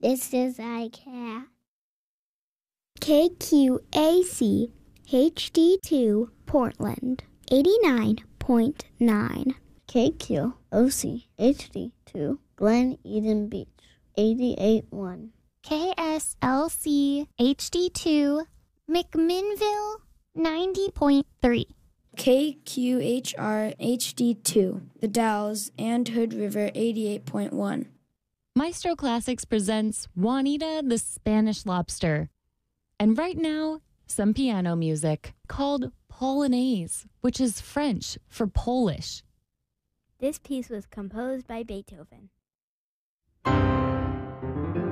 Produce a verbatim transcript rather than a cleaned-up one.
This is I Cat. K Q A C H D two Portland, eighty-nine point nine. K Q O C H D two Glen Eden Beach, eighty-eight point one. K S L C H D two McMinnville, ninety point three. K Q H R H D two The Dalles and Hood River, eighty-eight point one. Maestro Classics presents Juanita the Spanish Lobster. And right now, some piano music called Polonaise, which is French for Polish. This piece was composed by Beethoven.